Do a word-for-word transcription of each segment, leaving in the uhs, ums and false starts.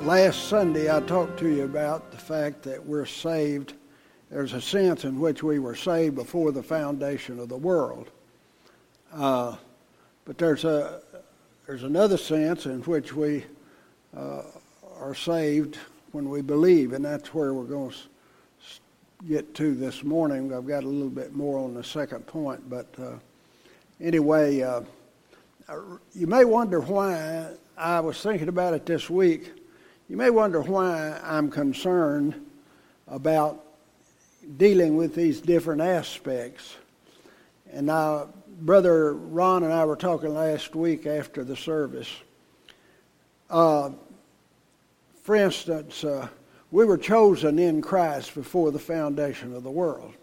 Last Sunday I talked to you about the fact that we're saved. There's a sense in which we were saved before the foundation of the world. Uh, but there's a there's another sense in which we uh, are saved when we believe, and that's where we're going to get to this morning. I've got a little bit more on the second point, but uh, anyway, uh, you may wonder why. I was thinking about it this week. You may wonder why I'm concerned about dealing with these different aspects. And now, Brother Ron and I were talking last week after the service. Uh, for instance, uh, we were chosen in Christ before the foundation of the world.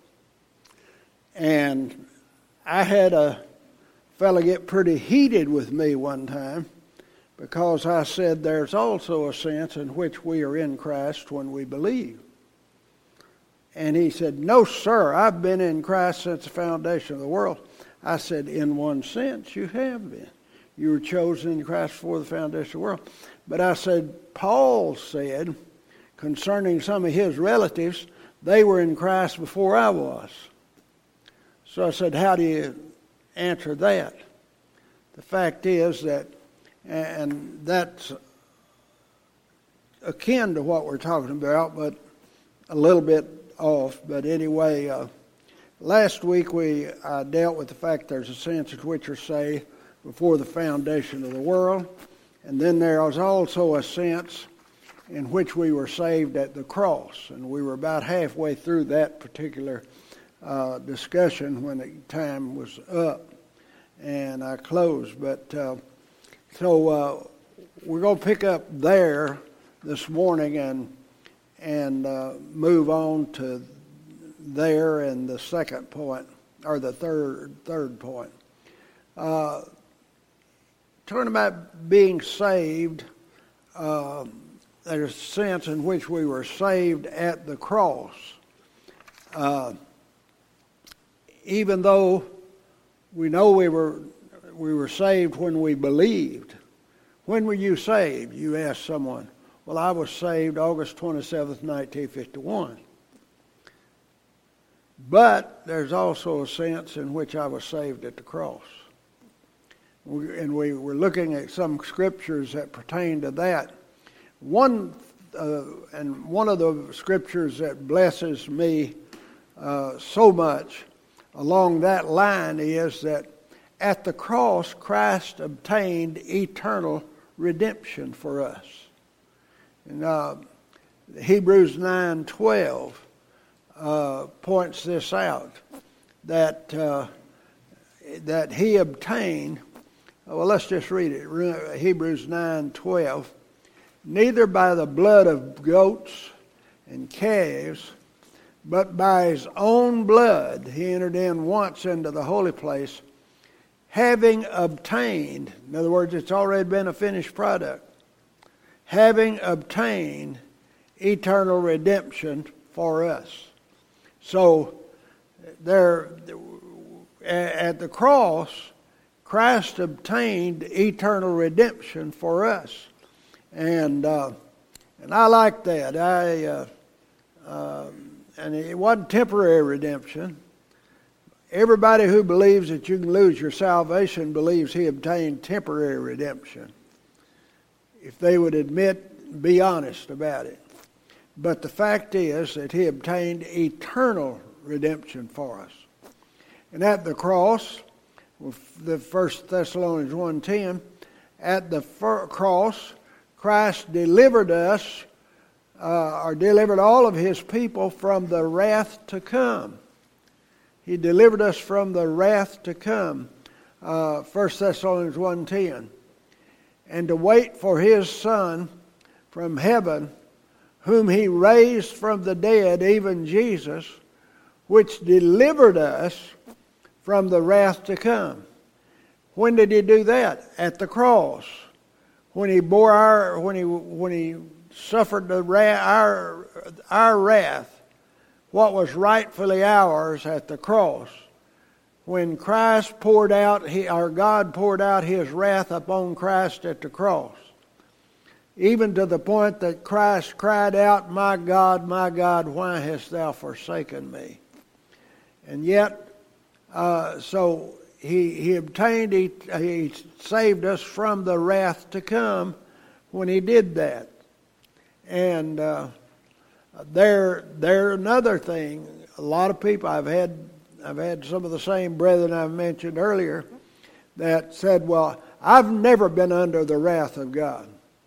And I had a fellow get pretty heated with me one time because I said there's also a sense in which we are in Christ when we believe. And he said, no, sir, I've been in Christ since the foundation of the world. I said, in one sense, you have been. You were chosen in Christ before the foundation of the world. But I said, Paul said, concerning some of his relatives, they were in Christ before I was. So I said, how do you answer that? The fact is that, and that's akin to what we're talking about, but a little bit off. But anyway, uh, last week we uh, dealt with the fact there's a sense in which you're saved before the foundation of the world. And then there was also a sense in which we were saved at the cross. And we were about halfway through that particular uh, discussion when the time was up and I closed. But uh, so uh, we're going to pick up there this morning and and uh, move on to there and the second point, or the third third point. Uh, talking about being saved, uh, there's a sense in which we were saved at the cross. Uh, even though we know we were we were saved when we believed. When were you saved? You ask someone. Well, I was saved August twenty-seventh, nineteen fifty-one. But there's also a sense in which I was saved at the cross. We, and we were looking at some scriptures that pertain to that. One uh, and one of the scriptures that blesses me uh, so much along that line is that at the cross, Christ obtained eternal redemption for us. And uh, Hebrews nine twelve uh, points this out, that uh, that he obtained. Well, let's just read it. Hebrews nine twelve. Neither by the blood of goats and calves, but by his own blood he entered in once into the holy place, having obtained, in other words, it's already been a finished product, having obtained eternal redemption for us. So, there, at the cross, Christ obtained eternal redemption for us. And uh, and I like that. I uh, uh, and it wasn't temporary redemption. Everybody who believes that you can lose your salvation believes he obtained temporary redemption, if they would admit, be honest about it. But the fact is that he obtained eternal redemption for us. And at the cross, the First Thessalonians one ten, at the cross, Christ delivered us, uh, or delivered all of his people from the wrath to come. He delivered us from the wrath to come, uh, First Thessalonians one ten. And to wait for his Son from heaven, whom he raised from the dead, even Jesus, which delivered us from the wrath to come. When did he do that? At the cross. When he bore our, when he when he suffered the wrath, our our wrath, what was rightfully ours at the cross. When Christ poured out, he, our God poured out his wrath upon Christ at the cross. even to the point that Christ cried out, "My God, my God, why hast thou forsaken me?" And yet, uh, so he he obtained, he, he saved us from the wrath to come when he did that. And uh, there, there another thing. A lot of people I've had, I've had some of the same brethren I've mentioned earlier that said, "Well, I've never been under the wrath of God."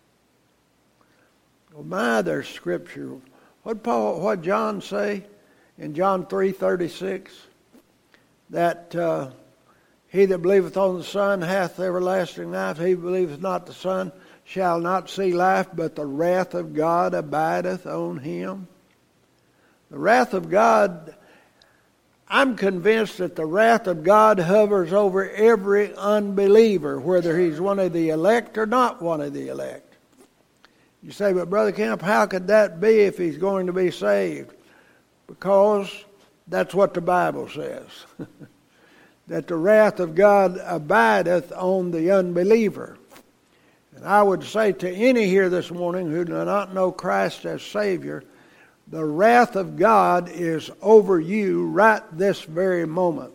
Well, my, there's scripture. What Paul, what John say in John three thirty-six? That uh, he that believeth on the Son hath everlasting life. He that believeth not the Son shall not see life, but the wrath of God abideth on him. The wrath of God, I'm convinced that the wrath of God hovers over every unbeliever, whether he's one of the elect or not one of the elect. You say, "But Brother Kemp, how could that be if he's going to be saved?" Because that's what the Bible says. That the wrath of God abideth on the unbeliever. And I would say to any here this morning who do not know Christ as Savior, the wrath of God is over you right this very moment.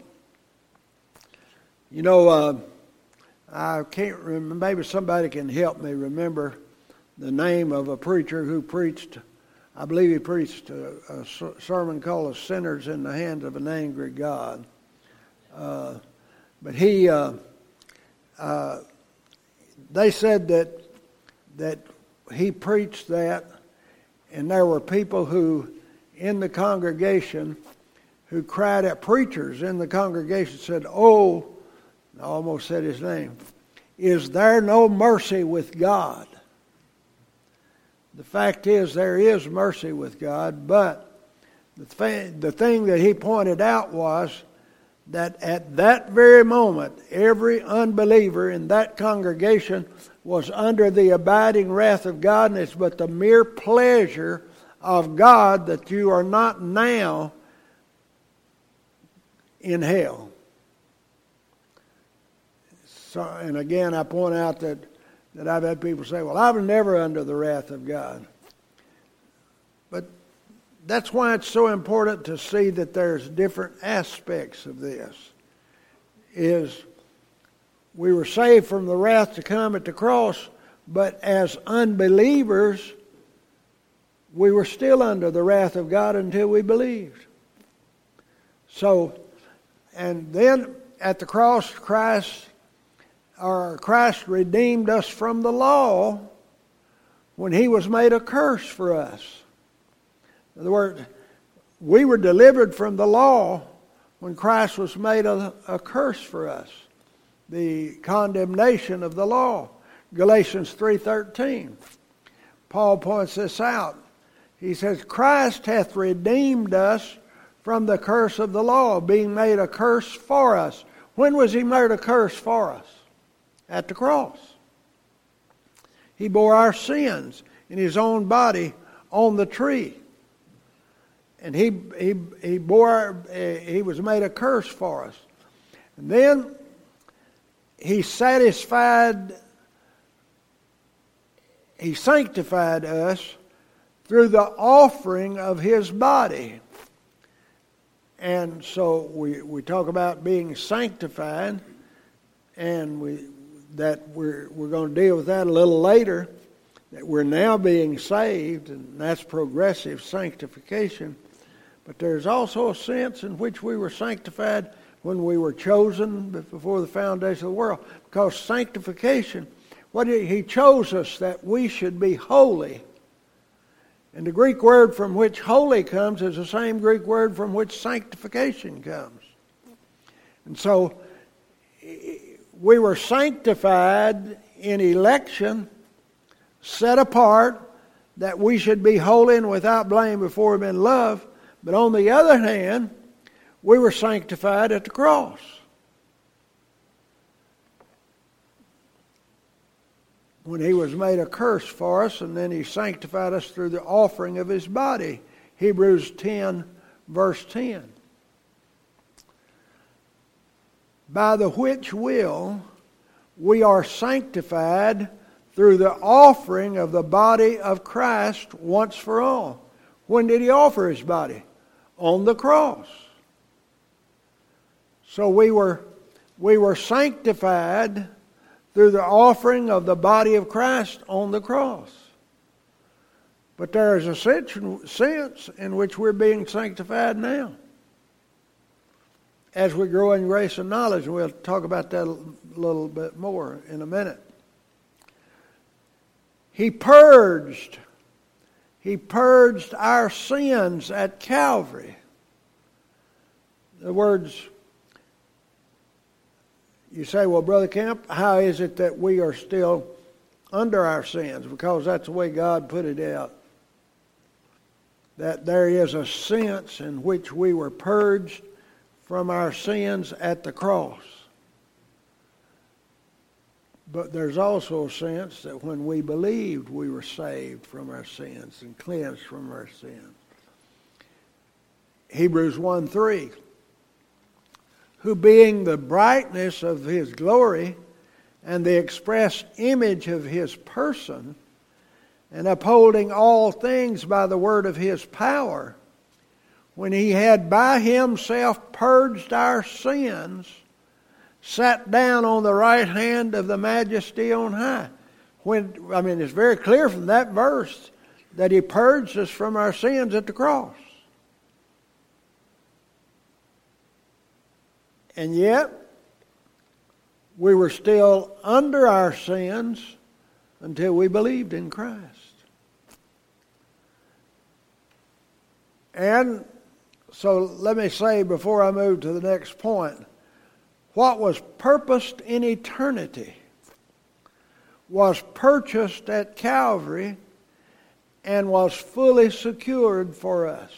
You know, uh, I can't remember, maybe somebody can help me remember the name of a preacher who preached, I believe he preached a, a sermon called "A Sinner's in the Hands of an Angry God." Uh, but he, uh, uh, they said that that he preached that, and there were people who, in the congregation, who cried out, preachers in the congregation said, "Oh," I almost said his name, "is there no mercy with God?" The fact is, there is mercy with God, but the, th- the thing that he pointed out was that at that very moment, every unbeliever in that congregation was under the abiding wrath of God, and it's but the mere pleasure of God that you are not now in hell. So, and again, I point out that, that I've had people say, "Well, I was never under the wrath of God." But that's why it's so important to see that there's different aspects of this. Is we were saved from the wrath to come at the cross, but as unbelievers, we were still under the wrath of God until we believed. So, and then at the cross, Christ, or Christ redeemed us from the law when he was made a curse for us. In other words, we were delivered from the law when Christ was made a, a curse for us. The condemnation of the law. Galatians three thirteen. Paul points this out. He says, "Christ hath redeemed us from the curse of the law, being made a curse for us." When was he made a curse for us? At the cross. He bore our sins in his own body on the tree. And he he he bore he was made a curse for us. And then he satisfied he sanctified us through the offering of his body. And so we, we talk about being sanctified, and we that we're we're going to deal with that a little later, that we're now being saved, and that's progressive sanctification. But there's also a sense in which we were sanctified when we were chosen before the foundation of the world. Because sanctification, what he, he chose us that we should be holy. And the Greek word from which holy comes is the same Greek word from which sanctification comes. And so we were sanctified in election, set apart, that we should be holy and without blame before him in love. But on the other hand, we were sanctified at the cross. When he was made a curse for us, and then he sanctified us through the offering of his body. Hebrews ten, verse ten. "By the which will we are sanctified through the offering of the body of Christ once for all. When did He offer His body? On the cross. So we were, we were sanctified through the offering of the body of Christ on the cross. But there is a sense in which we're being sanctified now, as we grow in grace and knowledge. And we'll talk about that a little bit more in a minute. He purged, He purged our sins at Calvary. The words, you say, well, Brother Kemp, how is it that we are still under our sins? Because that's the way God put it out. That there is a sense in which we were purged from our sins at the cross. But there's also a sense that when we believed, we were saved from our sins and cleansed from our sins. Hebrews one three, who being the brightness of His glory and the express image of His person, and upholding all things by the word of His power, when He had by Himself purged our sins, sat down on the right hand of the Majesty on high. When I mean, it's very clear from that verse that He purged us from our sins at the cross. And yet, we were still under our sins until we believed in Christ. And so let me say before I move to the next point, what was purposed in eternity was purchased at Calvary and was fully secured for us.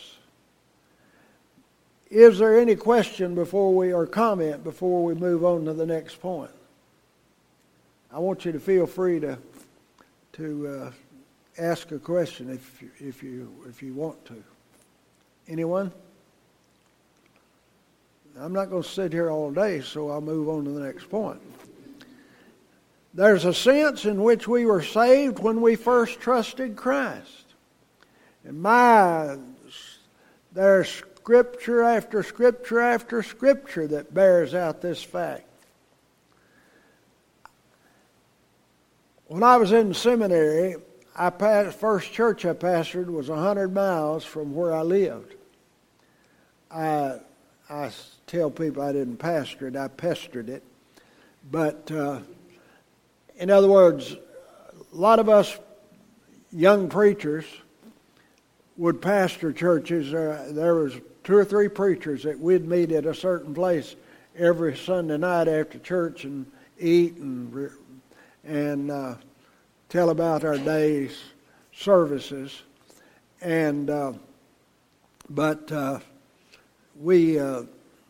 Is there any question before we, or comment before we move on to the next point? I want you to feel free to to uh, ask a question if if you if you want to. Anyone? I'm not going to sit here all day, so I'll move on to the next point. There's a sense in which we were saved when we first trusted Christ. And my, there's scripture after scripture after scripture that bears out this fact. When I was in seminary, I passed, first church I pastored was one hundred miles from where I lived. I, I tell people I didn't pastor it, I pestered it. But uh, in other words, a lot of us young preachers would pastor churches. Uh, there was two or three preachers that we'd meet at a certain place every Sunday night after church and eat and and uh, tell about our day's services. And uh, but uh, we uh,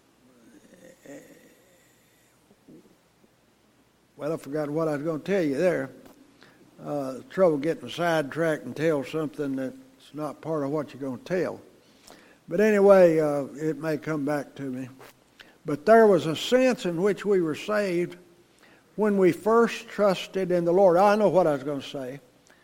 well, I forgot what I was going to tell you there. Uh, trouble getting sidetracked and tell something that's not part of what you're going to tell. But anyway, uh, it may come back to me. But there was a sense in which we were saved when we first trusted in the Lord. I know what I was going to say.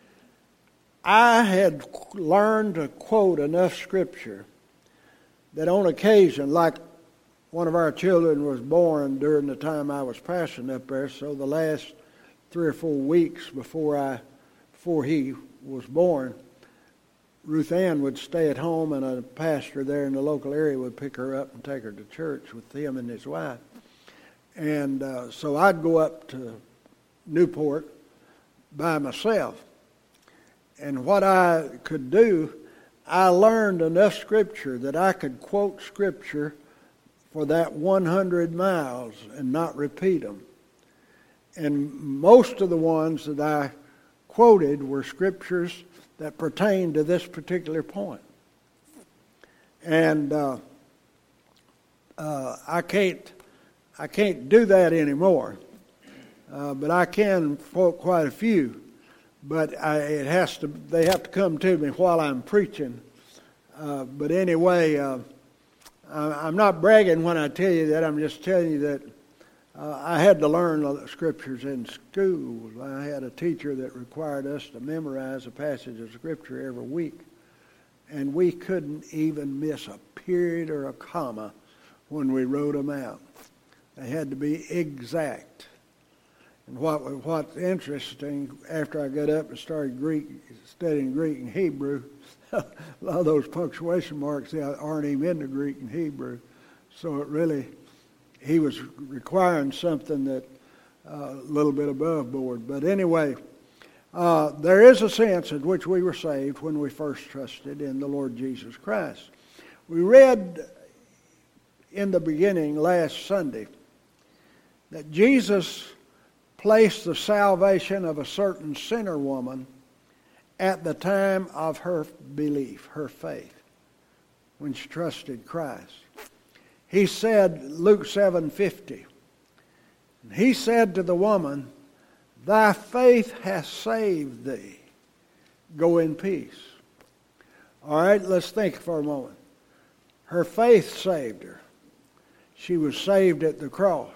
I had learned to quote enough Scripture that on occasion, like one of our children was born during the time I was pastoring up there, so the last three or four weeks before I, before he was born, Ruth Ann would stay at home, and a pastor there in the local area would pick her up and take her to church with him and his wife. And uh, so I'd go up to Newport by myself. And what I could do, I learned enough Scripture that I could quote Scripture for that one hundred miles and not repeat them. And most of the ones that I quoted were Scriptures that pertain to this particular point. And uh, uh, I can't I can't do that anymore, uh, but I can quote quite a few. But I, it has to they have to come to me while I'm preaching. Uh, but anyway, uh, I, I'm not bragging when I tell you that. I'm just telling you that Uh, I had to learn the scriptures in school. I had a teacher that required us to memorize a passage of scripture every week. And we couldn't even miss a period or a comma when we wrote them out. They had to be exact. And what what's interesting, after I got up and started Greek, studying Greek and Hebrew, a lot of those punctuation marks aren't even in the Greek and Hebrew. So it really, he was requiring something that uh, a little bit above board. But anyway, uh, there is a sense in which we were saved when we first trusted in the Lord Jesus Christ. We read in the beginning last Sunday that Jesus placed the salvation of a certain sinner woman at the time of her belief, her faith, when she trusted Christ. He said, Luke seven fifty, he said to the woman, "Thy faith hath saved thee. Go in peace." All right, let's think for a moment. Her faith saved her. She was saved at the cross.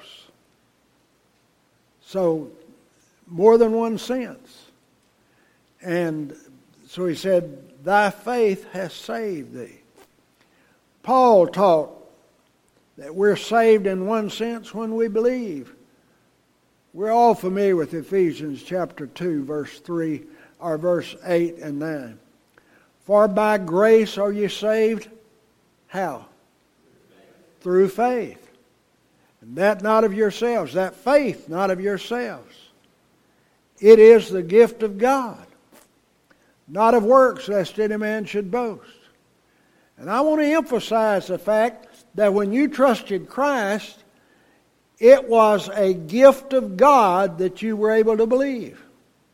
So, more than one sense. And so he said, "Thy faith hath saved thee." Paul taught that we're saved in one sense when we believe. We're all familiar with Ephesians chapter two, verse three, or verse eight and nine. For by grace are you saved. How? Through faith. And that not of yourselves. That faith not of yourselves. It is the gift of God. Not of works, lest any man should boast. And I want to emphasize the fact that when you trusted Christ, it was a gift of God that you were able to believe.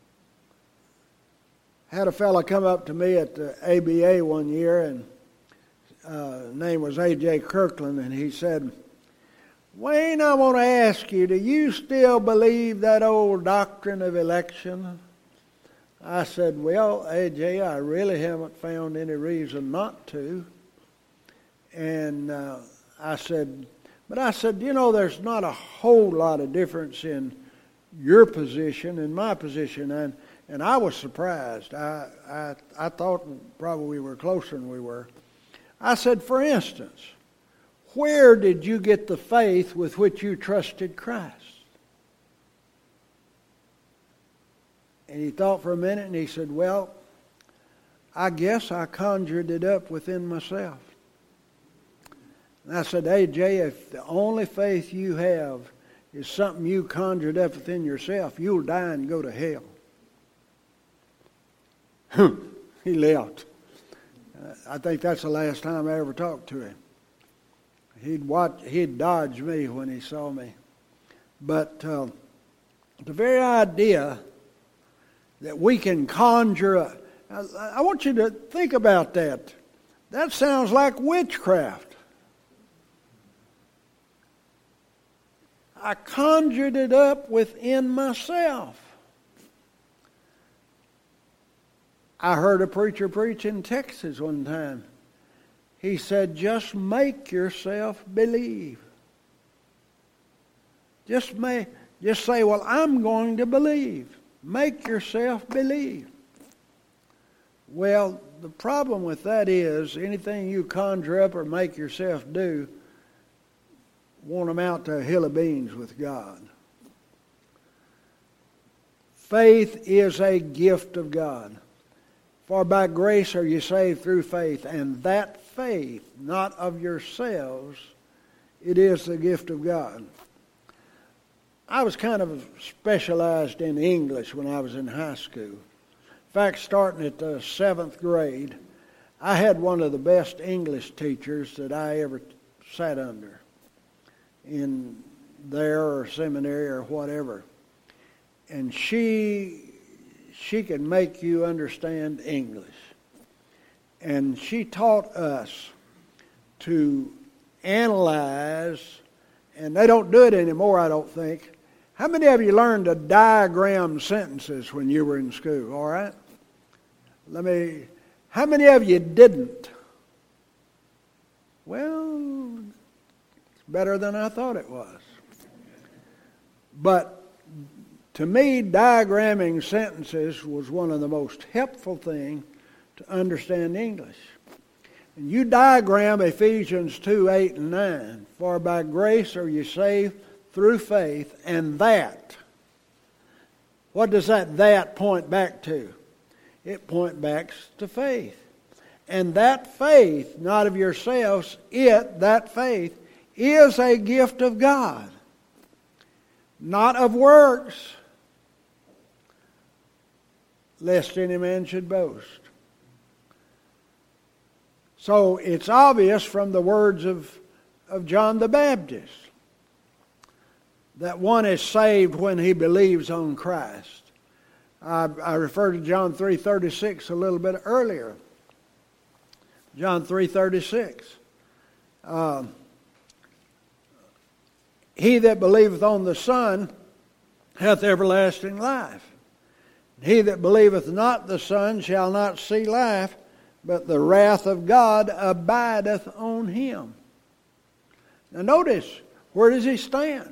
I had a fellow come up to me at the A B A one year, and uh, his name was A J Kirkland, and he said, "Wayne, I want to ask you, do you still believe that old doctrine of election?" I said, "Well, A J, I really haven't found any reason not to." And uh, I said, but I said, you know, there's not a whole lot of difference in your position and my position. And and I was surprised. I, I, I thought probably we were closer than we were. I said, for instance, where did you get the faith with which you trusted Christ? And he thought for a minute and he said, well, I guess I conjured it up within myself. And I said, A J, if the only faith you have is something you conjured up within yourself, you'll die and go to hell. He left. I think that's the last time I ever talked to him. He'd watch, he'd dodge me when he saw me. But uh, the very idea that we can conjure up, I, I want you to think about that. That sounds like witchcraft. I conjured it up within myself. I heard a preacher preach in Texas one time. He said, just make yourself believe. Just make, just say, well, I'm going to believe. Make yourself believe. Well, the problem with that is anything you conjure up or make yourself do won't amount to a hill of beans with God. Faith is a gift of God. For by grace are you saved through faith, and that faith, not of yourselves, it is the gift of God. I was kind of specialized in English when I was in high school. In fact, starting at the seventh grade, I had one of the best English teachers that I ever sat under in there or seminary or whatever. And she she could make you understand English. And she taught us to analyze, and they don't do it anymore, I don't think. How many of you learned to diagram sentences when you were in school, all right? Let me, how many of you didn't? Well, it's better than I thought it was. But to me, diagramming sentences was one of the most helpful things to understand English. And you diagram Ephesians two, eight, and nine. For by grace are you saved through faith, and that. What does that that point back to? It points back to faith. And that faith, not of yourselves, it, that faith, is a gift of God, not of works, lest any man should boast. So it's obvious from the words of, of John the Baptist that one is saved when he believes on Christ. I, I referred to John three thirty-six a little bit earlier. John three thirty-six. Uh, he that believeth on the Son hath everlasting life. He that believeth not the Son shall not see life, but the wrath of God abideth on him. Now notice, where does he stand?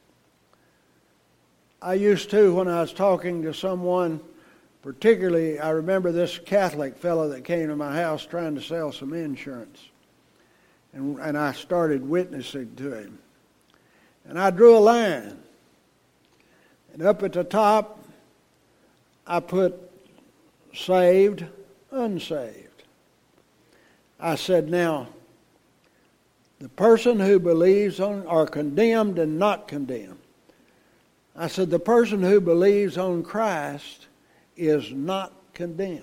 I used to, when I was talking to someone, particularly, I remember this Catholic fellow that came to my house trying to sell some insurance. And, and I started witnessing to him. And I drew a line. And up at the top, I put saved, unsaved. I said, now, the person who believes on, or condemned and not condemned. I said, the person who believes on Christ is not condemned.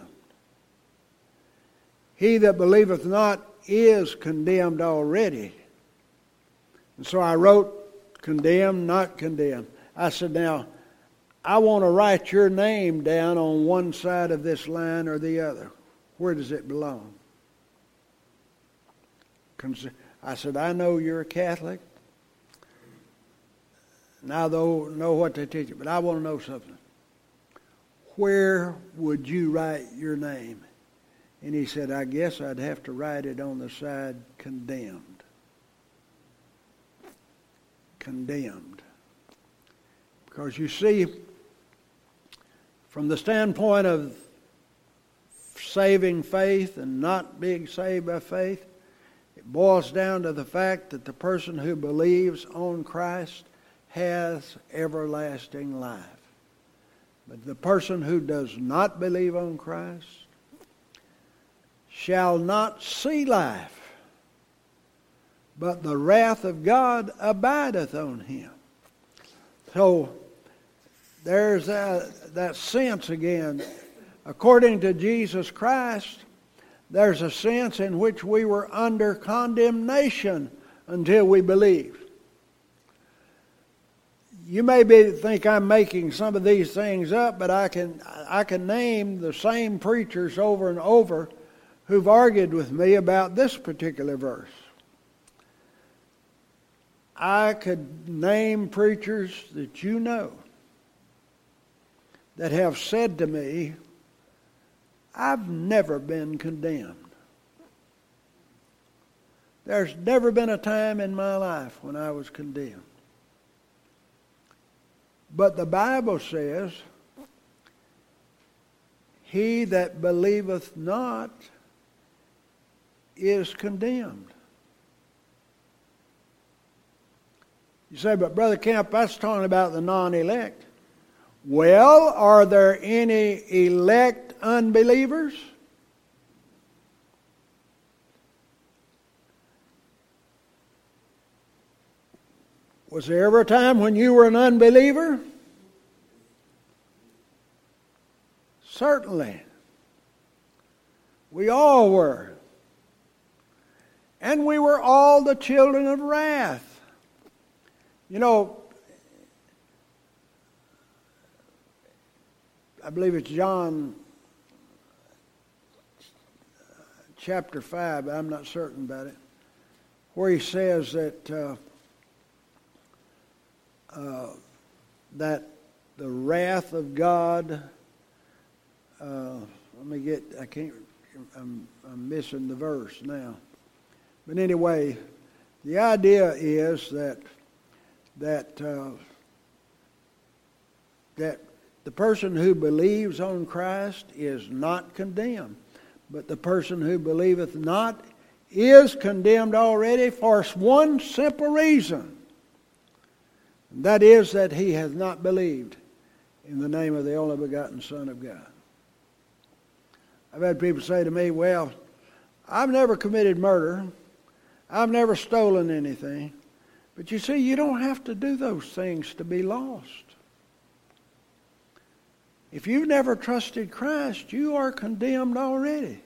He that believeth not is condemned already. And so I wrote, condemned, not condemned. I said, now, I want to write your name down on one side of this line or the other. Where does it belong? I said, I know you're a Catholic. And I don't know what they teach you, but I want to know something. Where would you write your name? And he said, I guess I'd have to write it on the side condemned. Condemned. Because you see, from the standpoint of saving faith and not being saved by faith, it boils down to the fact that the person who believes on Christ has everlasting life. But the person who does not believe on Christ shall not see life, but the wrath of God abideth on him. So there's that, that sense again. According to Jesus Christ, there's a sense in which we were under condemnation until we believed. You may be, think I'm making some of these things up, but I can I can name the same preachers over and over who've argued with me about this particular verse. I could name preachers that you know that have said to me, I've never been condemned. There's never been a time in my life when I was condemned. But the Bible says, he that believeth not is condemned. You say, but Brother Kemp, that's talking about the non-elect. Well, are there any elect unbelievers? Was there ever a time when you were an unbeliever? Certainly. We all were. And we were all the children of wrath. You know, I believe it's John chapter five, but I'm not certain about it, where he says that uh, uh, that the wrath of God, uh, let me get, I can't, I'm, I'm missing the verse now. But anyway, the idea is that that uh, that the person who believes on Christ is not condemned, but the person who believeth not is condemned already for one simple reason. And that is that he hath not believed in the name of the only begotten Son of God. I've had people say to me, well, I've never committed murder. I've never stolen anything. But you see, you don't have to do those things to be lost. If you've never trusted Christ, you are condemned already.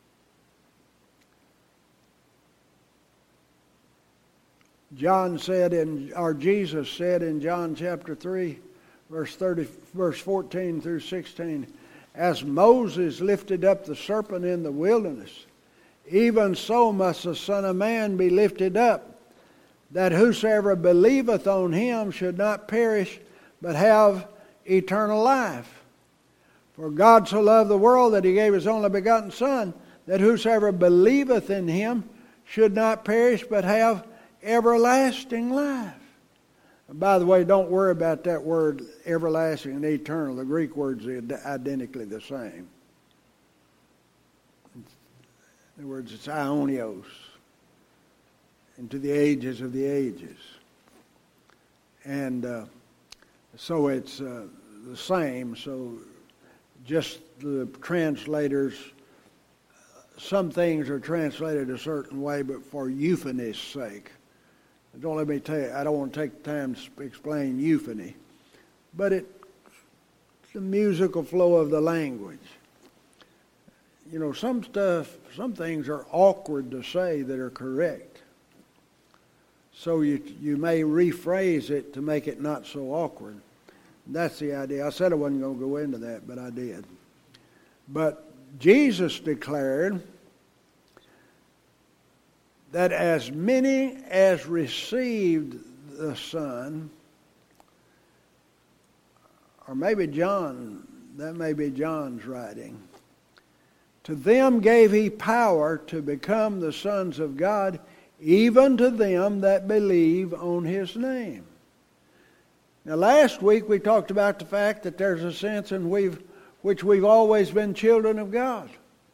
John said in, or Jesus said in John chapter three, verse thirty, verse fourteen through sixteen, as Moses lifted up the serpent in the wilderness, even so must the Son of Man be lifted up, that whosoever believeth on him should not perish, but have eternal life. For God so loved the world that he gave his only begotten Son, that whosoever believeth in him should not perish, but have everlasting life. And by the way, don't worry about that word everlasting and eternal. The Greek words are identically the same. In other words, it's aionios, into the ages of the ages. And uh, so it's uh, the same. So just the translators, some things are translated a certain way, but for euphony's sake. Don't let me tell you, I don't want to take the time to explain euphony. But it, it's the musical flow of the language. You know, some stuff, some things are awkward to say that are correct. So you you may rephrase it to make it not so awkward. That's the idea. I said I wasn't going to go into that, but I did. But Jesus declared that as many as received the Son, or maybe John, that may be John's writing, to them gave he power to become the sons of God, even to them that believe on his name. Now last week we talked about the fact that there's a sense in we've, which we've always been children of God.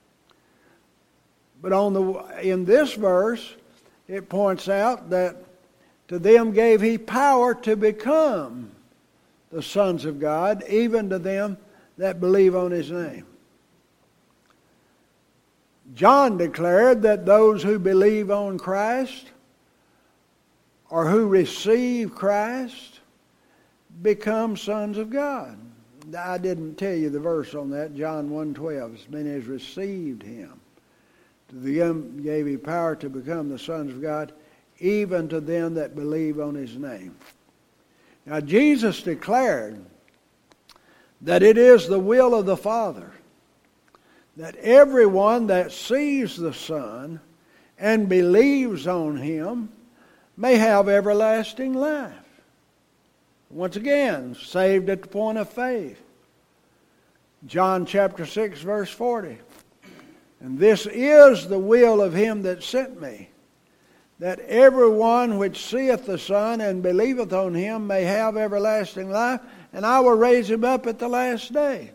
But on the in this verse, it points out that to them gave he power to become the sons of God, even to them that believe on his name. John declared that those who believe on Christ or who receive Christ become sons of God. I didn't tell you the verse on that, John one twelve. As many as received him, to them gave he power to become the sons of God, even to them that believe on his name. Now Jesus declared that it is the will of the Father that everyone that sees the Son and believes on him may have everlasting life. Once again, saved at the point of faith. John chapter six, verse forty. And this is the will of him that sent me, that everyone which seeth the Son and believeth on him may have everlasting life, and I will raise him up at the last day.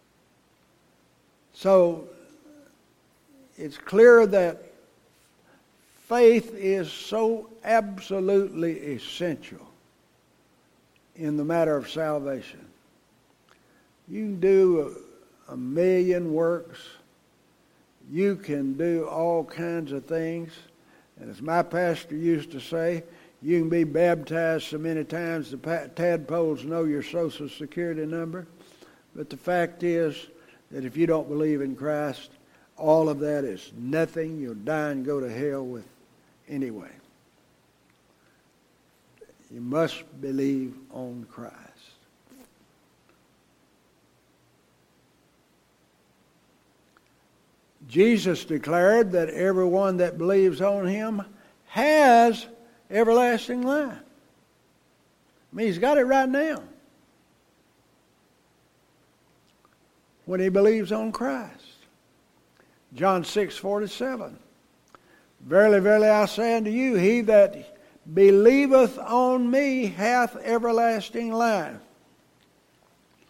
So, it's clear that faith is so absolutely essential in the matter of salvation. You can do a, a million works. You can do all kinds of things. And as my pastor used to say, you can be baptized so many times the tadpoles know your social security number. But the fact is that if you don't believe in Christ, all of that is nothing. You'll die and go to hell with anyway. You must believe on Christ. Jesus declared that everyone that believes on him has everlasting life. I mean, he's got it right now when he believes on Christ. John six forty-seven. Verily, verily, I say unto you, he that believeth on me hath everlasting life.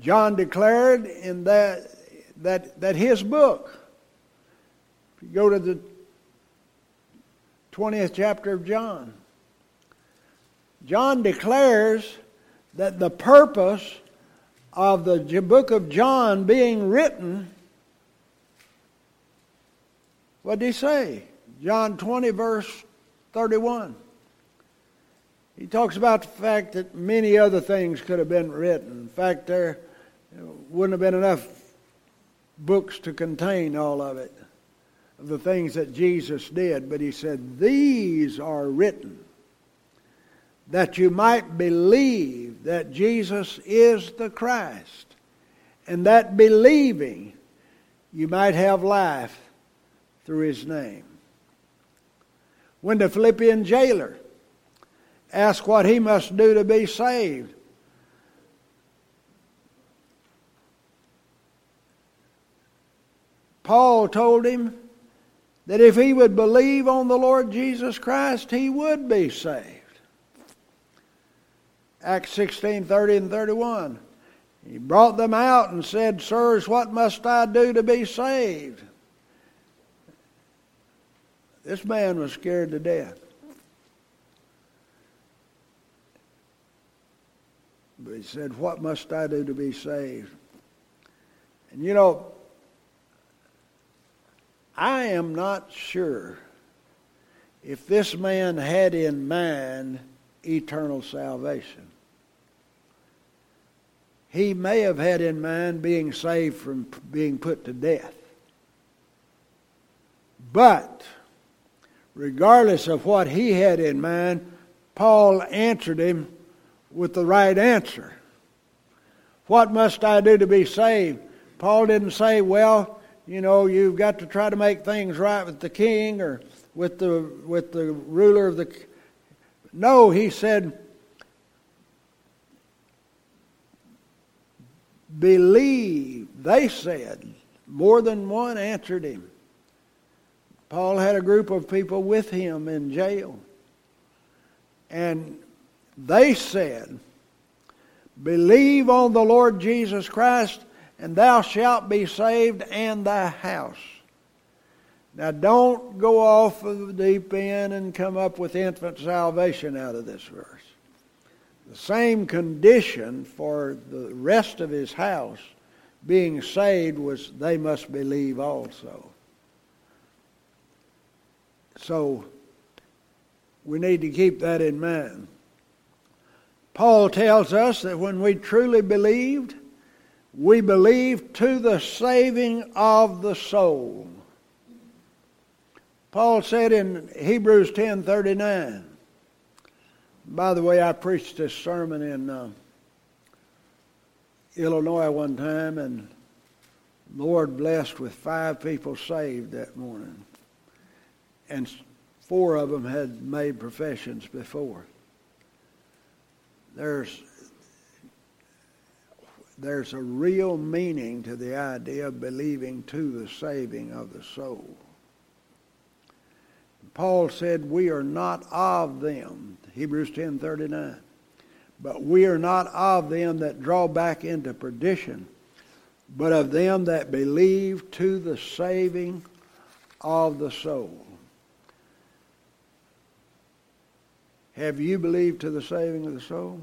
John declared in that that that his book, if you go to the twentieth chapter of John, John declares that the purpose of the book of John being written, what did he say? John twenty, verse thirty-one. He talks about the fact that many other things could have been written. In fact, there wouldn't have been enough books to contain all of it, of the things that Jesus did. But he said, these are written that you might believe that Jesus is the Christ, and that believing you might have life through his name. When the Philippian jailer asked what he must do to be saved, Paul told him that if he would believe on the Lord Jesus Christ, he would be saved. Acts sixteen, thirty and thirty-one. He brought them out and said, sirs, what must I do to be saved? This man was scared to death. But he said, what must I do to be saved? And you know, I am not sure if this man had in mind eternal salvation. He may have had in mind being saved from being put to death. But regardless of what he had in mind, Paul answered him with the right answer. What must I do to be saved? Paul didn't say, well, you know, you've got to try to make things right with the king or with the with the ruler of the... No, he said, believe. They said, more than one answered him. Paul had a group of people with him in jail. And they said, believe on the Lord Jesus Christ, and thou shalt be saved and thy house. Now don't go off of the deep end and come up with infant salvation out of this verse. The same condition for the rest of his house being saved was they must believe also. So we need to keep that in mind. Paul tells us that when we truly believed, we believed to the saving of the soul. Paul said in Hebrews ten thirty-nine. By the way, I preached this sermon in uh, Illinois one time, and the Lord blessed with five people saved that morning. And four of them had made professions before. There's there's a real meaning to the idea of believing to the saving of the soul. Paul said, we are not of them, Hebrews ten thirty-nine, but we are not of them that draw back into perdition, but of them that believe to the saving of the soul. Have you believed to the saving of the soul?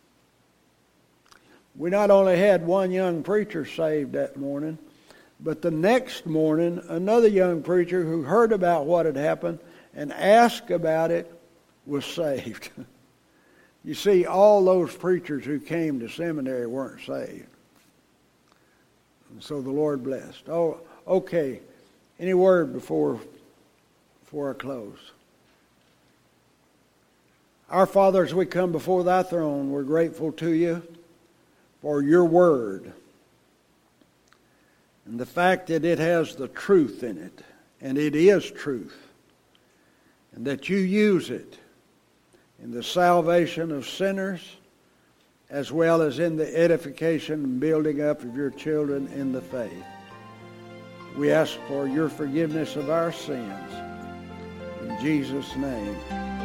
We not only had one young preacher saved that morning, but the next morning, another young preacher who heard about what had happened and asked about it was saved. You see, all those preachers who came to seminary weren't saved. And so the Lord blessed. Oh, okay. Any word before, before I close? Our Father, as we come before thy throne, we're grateful to you for your word and the fact that it has the truth in it, and it is truth, and that you use it in the salvation of sinners as well as in the edification and building up of your children in the faith. We ask for your forgiveness of our sins. In Jesus' name.